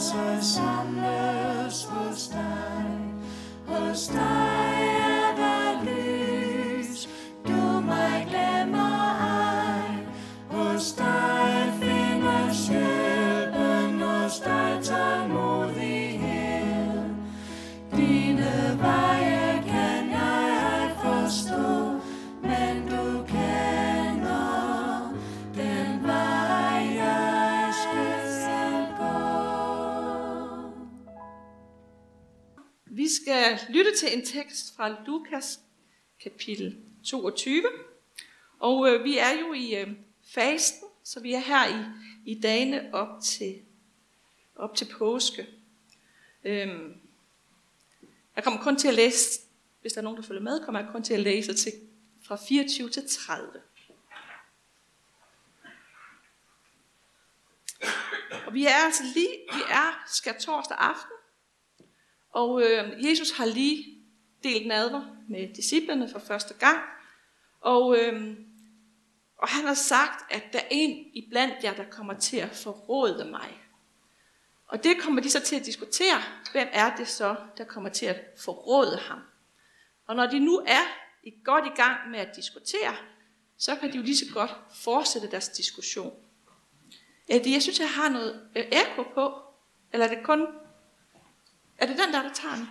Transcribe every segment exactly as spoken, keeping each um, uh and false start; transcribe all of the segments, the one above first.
sig samles hos dig. Hos dig er der lys, du mig glemmer ej. Hos dig findes hjælpen, hos dig tålmodighed. Dine veje kan jeg ej forstå, men du kender den vej, jeg skal gå. Vi skal lytte til en tekst fra Lukas kapitel toogtyve, og øh, vi er jo i øh, fasten, så vi er her i, i dagene op til, op til påske. Øhm, jeg kommer kun til at læse, hvis der er nogen, der følger med, kommer jeg kun til at læse til, fra fireogtyve til tredive. Og vi er altså lige, vi er skærtorsdag aften, og øh, Jesus har lige delt nadver med disciplene for første gang, og, øh, og han har sagt, at der er en iblandt jer, der kommer til at forråde mig. Og det kommer de så til at diskutere, hvem er det så, der kommer til at forråde ham. Og når de nu er godt i gang med at diskutere, så kan de jo lige så godt fortsætte deres diskussion. Jeg synes, jeg har noget ekko på, eller er det kun... Er det den der, der tager den?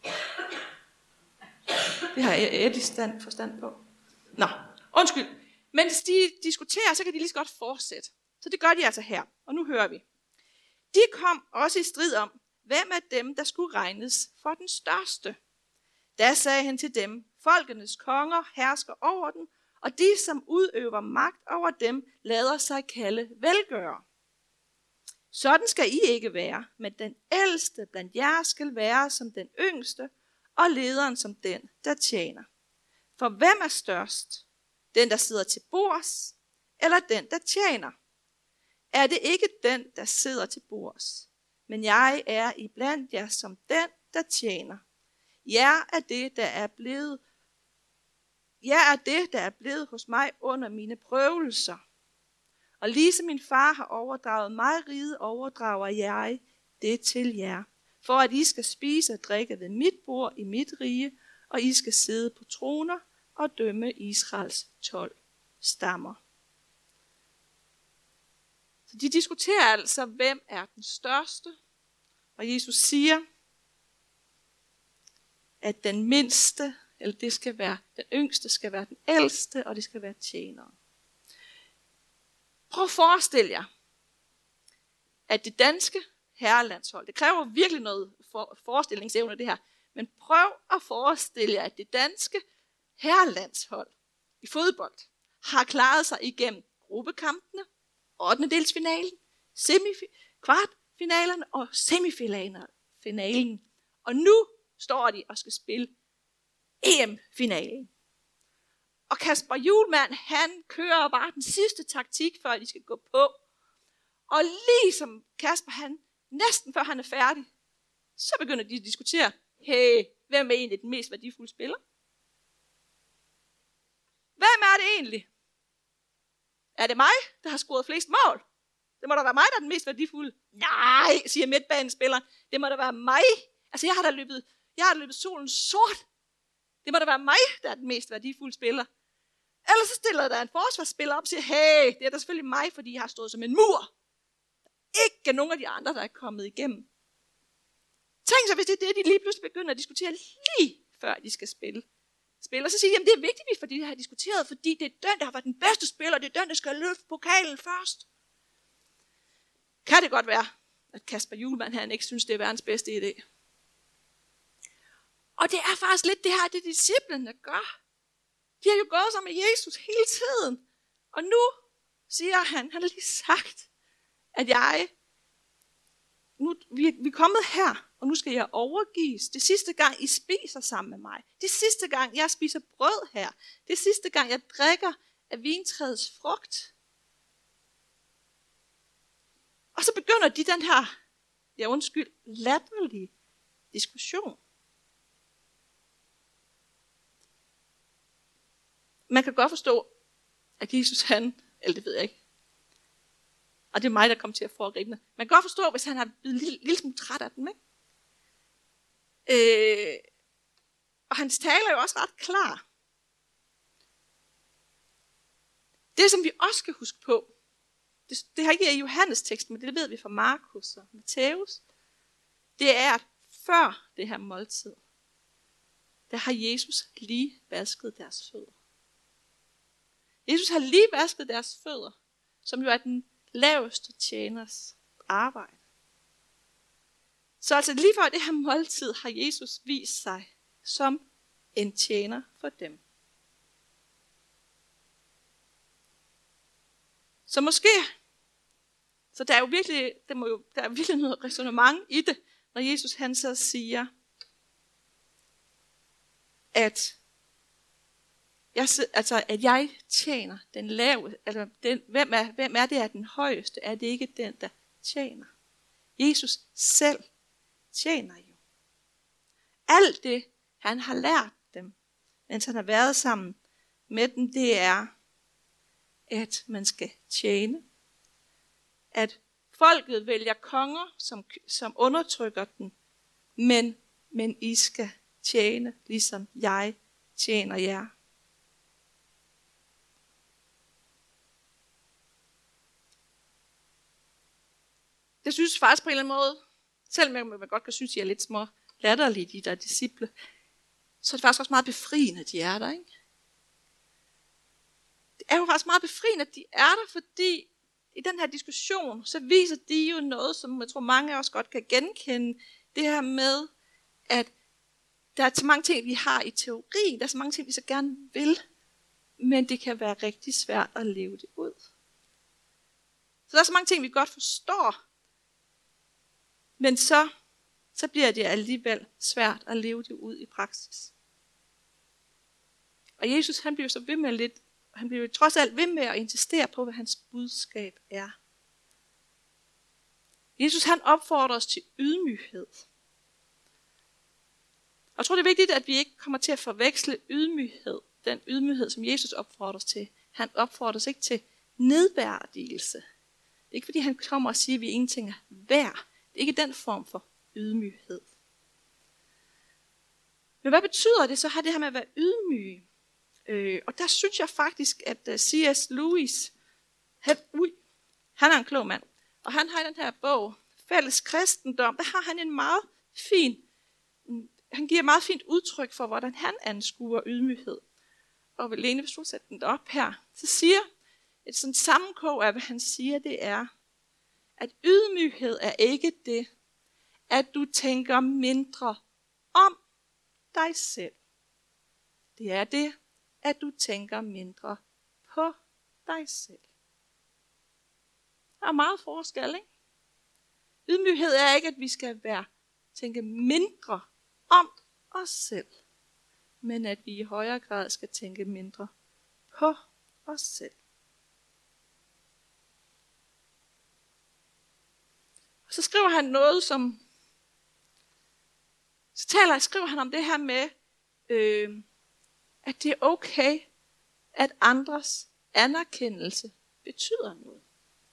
Det har Eddie stand forstand på. Nå, undskyld. Mens de diskuterer, så kan de lige så godt fortsætte. Så det gør de altså her. Og nu hører vi. De kom også i strid om, hvem af dem, der skulle regnes for den største. Da sagde han til dem, folkenes konger hersker over den, og de, som udøver magt over dem, lader sig kalde velgørere. Sådan skal I ikke være, men den ældste blandt jer skal være som den yngste, og lederen som den, der tjener. For hvem er størst? Den, der sidder til bords, eller den, der tjener? Er det ikke den, der sidder til bords? Men jeg er iblandt jer som den, der tjener. Jeg er det, der er blevet, jeg er det, der er blevet hos mig under mine prøvelser. Og ligesom min far har overdraget mig riget, overdrager jeg det til jer, for at I skal spise og drikke ved mit bord i mit rige, og I skal sidde på troner og dømme Israels tolv stammer. Så de diskuterer altså, hvem er den største, og Jesus siger, at den mindste, eller det skal være den yngste, skal være den ældste, og det skal være tjeneren. Prøv at forestille jer, at det danske herrelandshold, det kræver virkelig noget for, forestillingsevne det her, men prøv at forestille jer, at det danske herrelandshold i fodbold har klaret sig igennem gruppekampene, ottendedelsfinalen, semif- kvartfinalerne og semifinalen. Og nu står de og skal spille E M-finalen. Og Kasper Hjulmand, han kører bare den sidste taktik, før de skal gå på. Og ligesom Kasper, han næsten før han er færdig, så begynder de at diskutere, hey, hvem er egentlig den mest værdifulde spiller? Hvem er det egentlig? Er det mig, der har scoret flest mål? Det må da være mig, der er den mest værdifulde. Nej, siger midtbanespilleren. Det må da være mig. Altså, jeg har da løbet, jeg har løbet solen sort. Det må da være mig, der er den mest værdifulde spiller. Ellers så stiller der en forsvarsspiller op og siger, hey, det er da selvfølgelig mig, fordi jeg har stået som en mur. Ikke nogen af de andre, der er kommet igennem. Tænk så, hvis det er det, de lige pludselig begynder at diskutere lige før de skal spille. Spiller, så siger de, jamen det er vigtigt, fordi det har diskuteret, fordi det er den, der har været den bedste spiller, det er den, der skal løfte pokalen først. Kan det godt være, at Kasper Hjulmand, han ikke synes, det er verdens bedste idé. Og det er faktisk lidt det her, det disciplene gør. De har jo gået sammen med Jesus hele tiden. Og nu siger han, han har lige sagt, at jeg, nu, vi, vi er kommet her, og nu skal jeg overgives. Det sidste gang, I spiser sammen med mig. Det sidste gang, jeg spiser brød her. Det sidste gang, jeg drikker af vintræets frugt. Og så begynder de den her, ja undskyld, latterlige diskussion. Man kan godt forstå, at Jesus han, eller det ved jeg ikke, Og det er mig, der kommer til at foregribe det. Man kan godt forstå, hvis han har blevet en lille, lille smule træt af dem, ikke? Øh, og hans tale er jo også ret klar. Det, som vi også skal huske på, det, det har ikke i Johannes teksten, men det ved vi fra Markus og Matthæus, det er, at før det her måltid, der har Jesus lige vasket deres fødder. Jesus har lige vasket deres fødder, som jo er den laveste tjeners arbejde. Så altså lige før det her måltid har Jesus vist sig som en tjener for dem. Så måske, så der er jo virkelig, der må jo, der er virkelig noget ræsonnement i det, når Jesus han så siger, at jeg, altså, at jeg tjener den lave, altså den, hvem, er, hvem er det, er den højeste? Er det ikke den, der tjener? Jesus selv tjener jo. Alt det, han har lært dem, mens han har været sammen med dem, det er, at man skal tjene. At folket vælger konger, som, som undertrykker den, men, men I skal tjene, ligesom jeg tjener jer. Det synes faktisk på en eller anden måde, selvom man godt kan synes, at de er lidt små latterlige, de der disciple, så er det faktisk også meget befriende, at de er der, ikke? Det er jo faktisk meget befriende, at de er der, fordi i den her diskussion, så viser de jo noget, som jeg tror mange af os godt kan genkende. Det her med, at der er så mange ting, vi har i teori, der er så mange ting, vi så gerne vil, men det kan være rigtig svært at leve det ud. Så der er så mange ting, vi godt forstår, men så, så bliver det alligevel svært at leve det ud i praksis. Og Jesus, han bliver så ved med lidt, han bliver trods alt ved med at insistere på, hvad hans budskab er. Jesus, han opfordrer os til ydmyghed. Og jeg tror, det er vigtigt, at vi ikke kommer til at forveksle ydmyghed, den ydmyghed, som Jesus opfordrer os til. Han opfordrer os ikke til nedværdigelse. Det er ikke, fordi han kommer og siger, at vi ingenting er værd. Det er ikke den form for ydmyghed. Men hvad betyder det så, har det her med at være ydmyg? Øh, og der synes jeg faktisk, at uh, C S Lewis, han, ui, han er en klog mand. Og han har i den her bog, Fælles Kristendom, der har han en meget fin, han giver meget fint udtryk for, hvordan han anskuer ydmyghed. Og Lene, hvis du sætter den op her, så siger et sådan sammenkog af, hvad han siger, det er, at ydmyghed er ikke det, at du tænker mindre om dig selv. Det er det, at du tænker mindre på dig selv. Der er meget forskel, ikke? Ydmyghed er ikke, at vi skal være tænke mindre om os selv, men at vi i højere grad skal tænke mindre på os selv. Og så skriver han noget, som så taler, skriver han om det her med, øh, at det er okay, at andres anerkendelse betyder noget.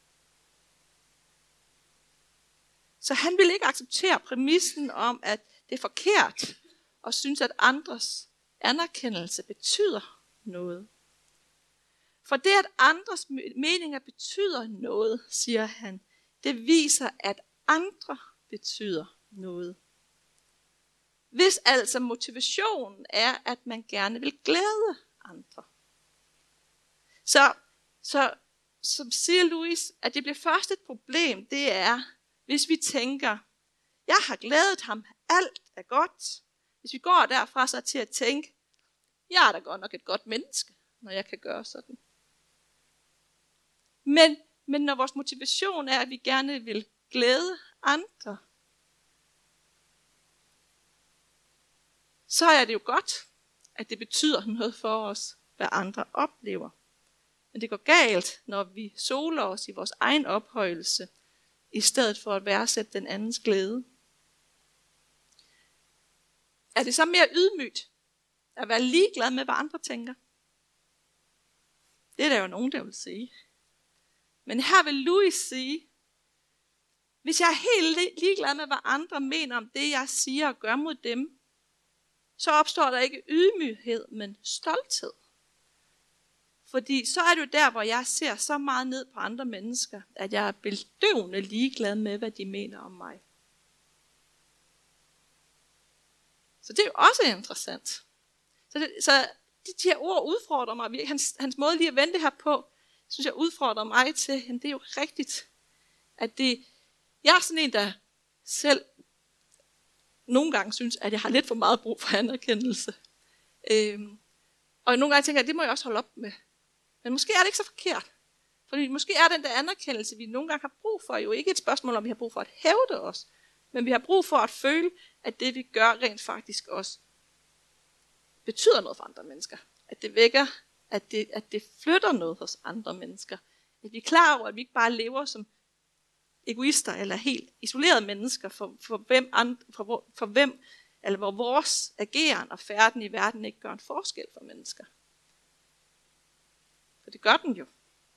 Så han vil ikke acceptere præmissen om, at det er forkert, og synes, at andres anerkendelse betyder noget. For det, at andres meninger betyder noget, siger han, det viser, at andre betyder noget. Hvis altså motivationen er, at man gerne vil glæde andre. Så, så som siger Louis, at det bliver først et problem, det er, hvis vi tænker, jeg har glædet ham, alt er godt. Hvis vi går derfra så til at tænke, jeg er da godt nok et godt menneske, når jeg kan gøre sådan. Men, men når vores motivation er, at vi gerne vil glæde andre, så er det jo godt, at det betyder noget for os, hvad andre oplever. Men det går galt, når vi soler os i vores egen ophøjelse, i stedet for at værdsætte den andens glæde. Er det så mere ydmygt at være ligeglad med, hvad andre tænker? Det er der jo nogen, der vil sige. Men her vil Louis sige, hvis jeg er helt ligeglad med, hvad andre mener om det, jeg siger og gør mod dem, så opstår der ikke ydmyghed, men stolthed. Fordi så er det jo der, hvor jeg ser så meget ned på andre mennesker, at jeg er bedøvende ligeglad med, hvad de mener om mig. Så det er jo også interessant. Så, det, så de, de her ord udfordrer mig. Hans, hans måde lige at vende det her på, synes jeg udfordrer mig til, at det er jo rigtigt, at det, jeg er sådan en, der selv nogle gange synes, at jeg har lidt for meget brug for anerkendelse. Øhm, og nogle gange tænker jeg, at det må jeg også holde op med. Men måske er det ikke så forkert. Fordi måske er den der anerkendelse, vi nogle gange har brug for, jo ikke et spørgsmål, om vi har brug for at hævde os. Men vi har brug for at føle, at det vi gør rent faktisk også betyder noget for andre mennesker. At det vækker, at det, at det flytter noget hos andre mennesker. At vi er klar over, at vi ikke bare lever som egoister eller helt isolerede mennesker, for, for, hvem, and, for, for hvem, eller hvor vores ageren og færden i verden ikke gør en forskel for mennesker. For det gør den jo.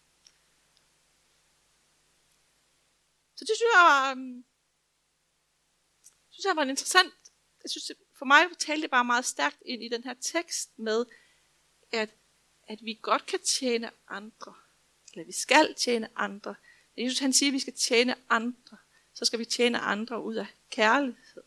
Så det synes jeg var, um, synes jeg var en interessant, jeg synes, for mig talte det bare meget stærkt ind i den her tekst med, at, at vi godt kan tjene andre, eller vi skal tjene andre. Når Jesus han siger, at vi skal tjene andre, så skal vi tjene andre ud af kærlighed.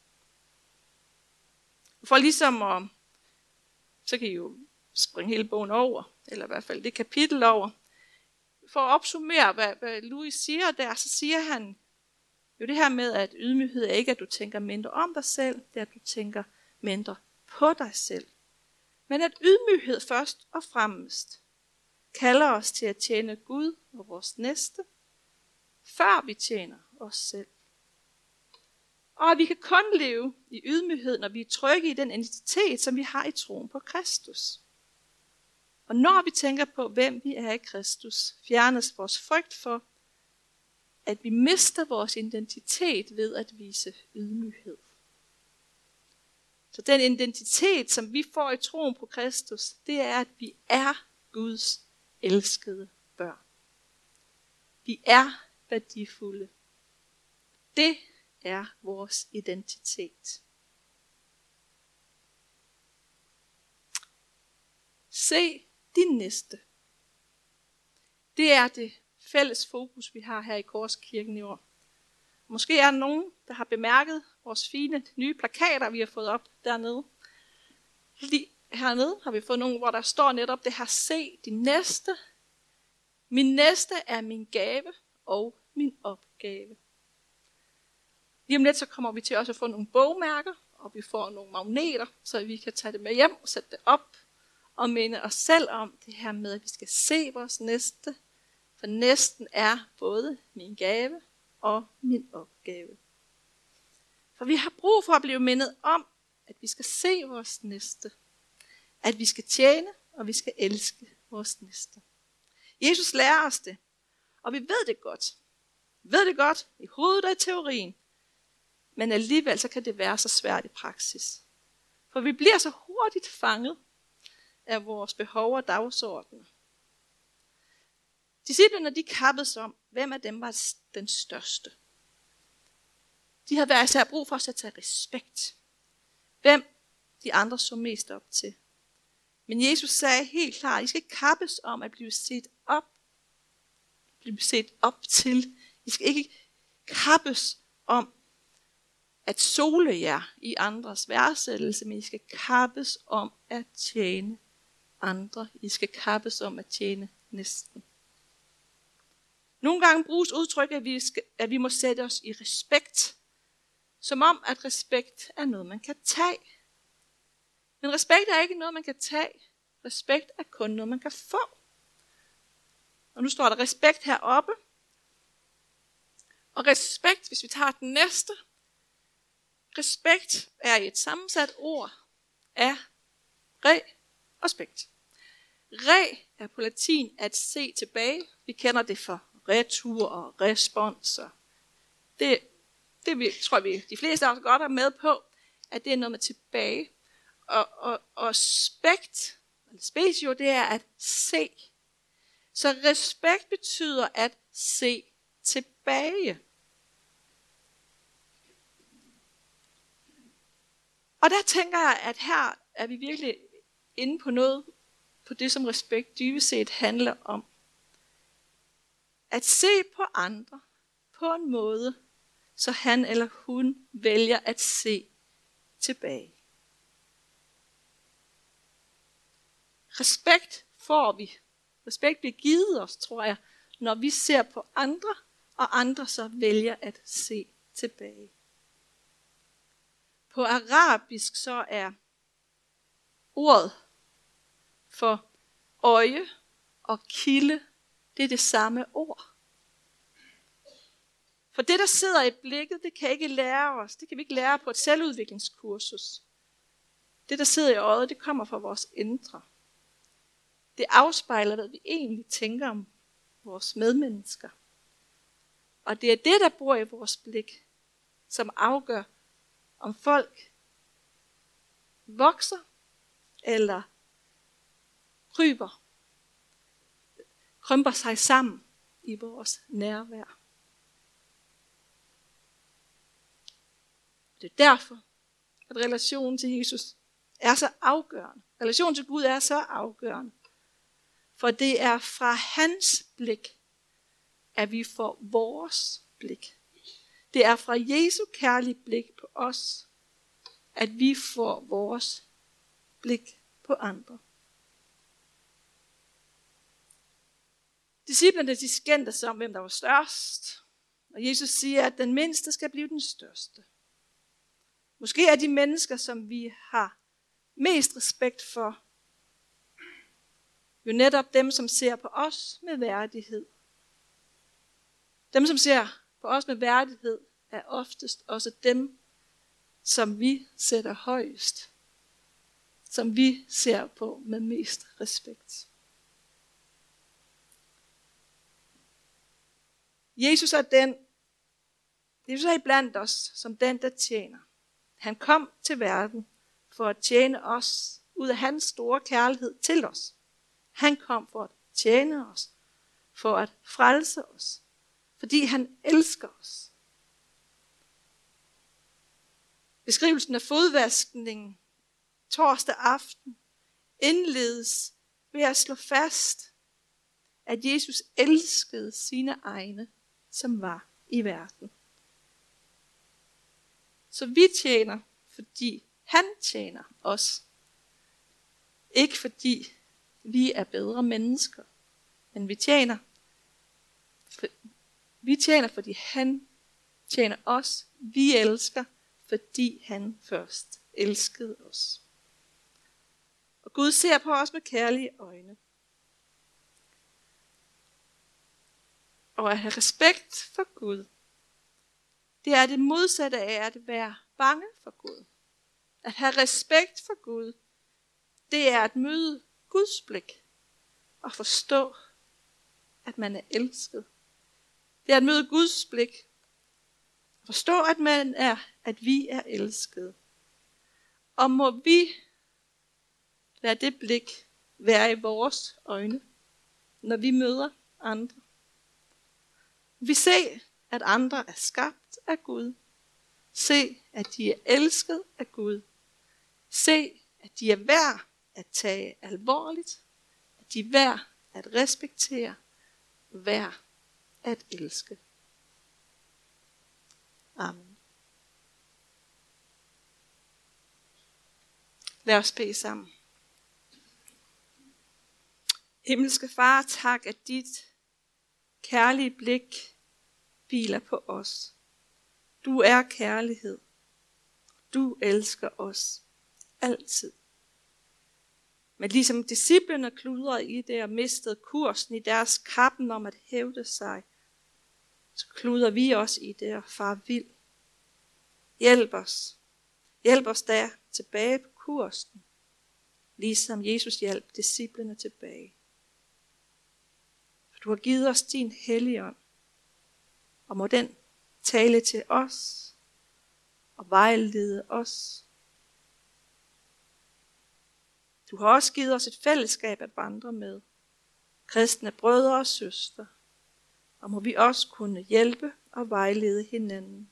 For ligesom at, så kan I jo springe hele bogen over, eller i hvert fald det kapitel over. For at opsummere, hvad, hvad Louis siger der, så siger han jo det her med, at ydmyghed er ikke, at du tænker mindre om dig selv, det er, at du tænker mindre på dig selv. Men at ydmyghed først og fremmest kalder os til at tjene Gud og vores næste, før vi tjener os selv. Og at vi kan kun leve i ydmyghed, når vi er trygge i den identitet, som vi har i troen på Kristus. Og når vi tænker på, hvem vi er i Kristus, fjernes vores frygt for, at vi mister vores identitet ved at vise ydmyghed. Så den identitet, som vi får i troen på Kristus, det er, at vi er Guds elskede børn. Vi er værdifulde. Det er vores identitet. Se din næste. Det er det fælles fokus, vi har her i Korskirken i år. Måske er der nogen, der har bemærket vores fine nye plakater, vi har fået op dernede. Lige hernede har vi fået nogle, hvor der står netop det her, se din næste. Min næste er min gave og min opgave. Lige om lidt så kommer vi til også at få nogle bogmærker, og vi får nogle magneter, så vi kan tage det med hjem og sætte det op, og minde os selv om det her med, at vi skal se vores næste, for næsten er både min gave og min opgave. For vi har brug for at blive mindet om, at vi skal se vores næste, at vi skal tjene, og vi skal elske vores næste. Jesus lærer os det, og vi ved det godt. Vi ved det godt i hovedet og i teorien, men alligevel så kan det være så svært i praksis. For vi bliver så hurtigt fanget af vores behov og dagsordner. Disciplene, de kappede om, hvem af dem var den største. De havde været især brug for at tage respekt. Hvem de andre så mest op til. Men Jesus sagde helt klart, I skal ikke kappes om at blive set op. Blive set op til. I skal ikke kappes om at sole jer i andres værdsættelse, men I skal kappes om at tjene andre. I skal kappes om at tjene næsten. Nogle gange bruges udtryk, at vi, skal, at vi må sætte os i respekt, som om at respekt er noget, man kan tage. Men respekt er ikke noget, man kan tage. Respekt er kun noget, man kan få. Og nu står der respekt heroppe. Og respekt, hvis vi tager den næste. Respekt er et sammensat ord af re og spekt. Re er på latin at se tilbage. Vi kender det for retur og respons. Det, det tror jeg, vi de fleste af os godt er med på, at det er noget med tilbage. Og, og, og spekt, eller spetio, det er at se. Så respekt betyder at se tilbage. Og der tænker jeg, at her er vi virkelig inde på noget, på det som respekt dybest set handler om. At se på andre på en måde, så han eller hun vælger at se tilbage. Respekt får vi. Respekt bliver givet os, tror jeg, når vi ser på andre, og andre så vælger at se tilbage. På arabisk så er ordet for øje og kilde, det er det samme ord. For det, der sidder i blikket, det kan ikke lære os. Det kan vi ikke lære på et selvudviklingskursus. Det, der sidder i øjet, det kommer fra vores indre. Det afspejler, hvad vi egentlig tænker om vores medmennesker. Og det er det, der bor i vores blik, som afgør, om folk vokser eller kryber, krymper sig sammen i vores nærvær. Det er derfor, at relationen til Jesus er så afgørende. Relationen til Gud er så afgørende. For det er fra hans blik, at vi får vores blik. Det er fra Jesu kærlige blik på os, at vi får vores blik på andre. Disciplerne, de skændtes om, hvem der var størst. Og Jesus siger, at den mindste skal blive den største. Måske er de mennesker, som vi har mest respekt for, jo netop dem, som ser på os med værdighed. Dem, som ser på os med værdighed, er oftest også dem, som vi sætter højest. Som vi ser på med mest respekt. Jesus er den, Jesus er iblandt os, som den, der tjener. Han kom til verden for at tjene os ud af hans store kærlighed til os. Han kom for at tjene os, for at frelse os, fordi han elsker os. Beskrivelsen af fodvaskningen torsdag aften indledes ved at slå fast, at Jesus elskede sine egne, som var i verden. Så vi tjener, fordi han tjener os. Ikke fordi vi er bedre mennesker, men vi tjener. For, vi tjener, fordi han tjener os. Vi elsker, fordi han først elskede os. Og Gud ser på os med kærlige øjne. Og at have respekt for Gud, det er det modsatte af at være bange for Gud. At have respekt for Gud, det er at møde Guds blik og forstå, at man er elsket. Det er at møde Guds blik og forstå, at man er, at vi er elskede. Og må vi lade det blik være i vores øjne, når vi møder andre. Vi ser, at andre er skabt af Gud. Se, at de er elsket af Gud. Se, at de er værd at tage alvorligt. At de er værd at respektere. Værd at elske. Amen. Lad os bede sammen. Himmelske Far, tak, at dit kærlige blik hviler på os. Du er kærlighed. Du elsker os altid. Men ligesom disciplene kludrede i det og mistede kursen i deres kappen om at hævde sig, så kluder vi også i det og far vild. Hjælp os. Hjælp os der tilbage på kursen, ligesom Jesus hjalp disciplene tilbage. For du har givet os din Helligånd, og må den tale til os og vejlede os. Du har også givet os et fællesskab at vandre med, kristne brødre og søstre, og må vi også kunne hjælpe og vejlede hinanden.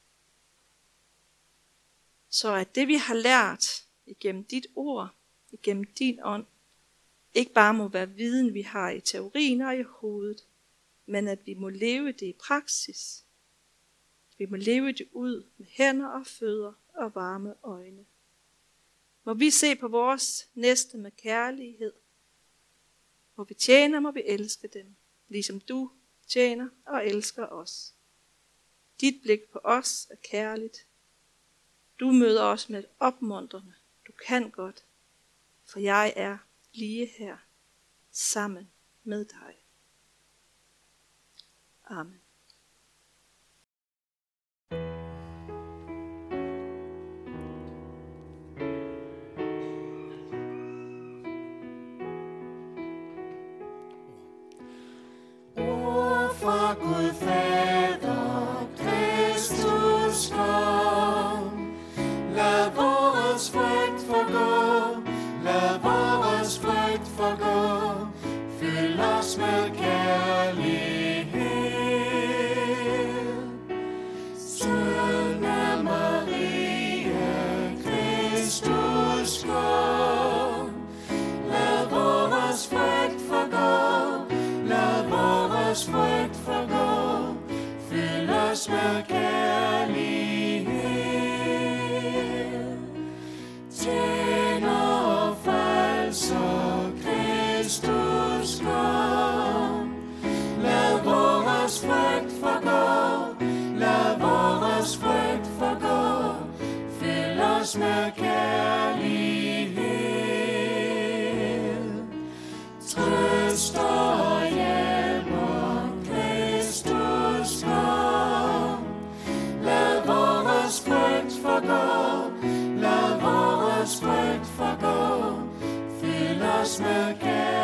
Så at det vi har lært igennem dit ord, igennem din ånd, ikke bare må være viden vi har i teorien og i hovedet, men at vi må leve det i praksis. Vi må leve det ud med hænder og fødder og varme øjne. Må vi se på vores næste med kærlighed. Må vi tjene, må vi elske dem, ligesom du tjener og elsker os. Dit blik på os er kærligt. Du møder os med et opmuntrende. Du kan godt, for jeg er lige her, sammen med dig. Amen. Ord fra Gud Fader, Kristus kom. Lad vores frygt forgå, lad vores frygt forgå. Fyld os med kærlighed. Søn af Maria, Kristus kom. Lad vores frygt forgå, lad vores frygt forgå. Fyld os med kærlighed. Tjener og frelser, Kristus kom. Lad vores frygt forgå, lad vores frygt forgå. Fyld os med kærlighed. Trøster og hjælper, Kristus kom. Lad vores frygt forgå, lad vores frygt forgå. Fyld os med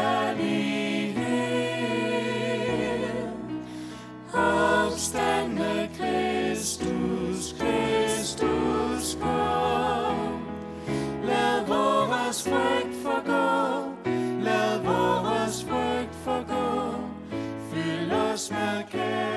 kærlighed. Opstandne Kristus, Kristus kom. Lad vores frygt forgå, lad vores frygt forgå. Fyld os med kærlighed.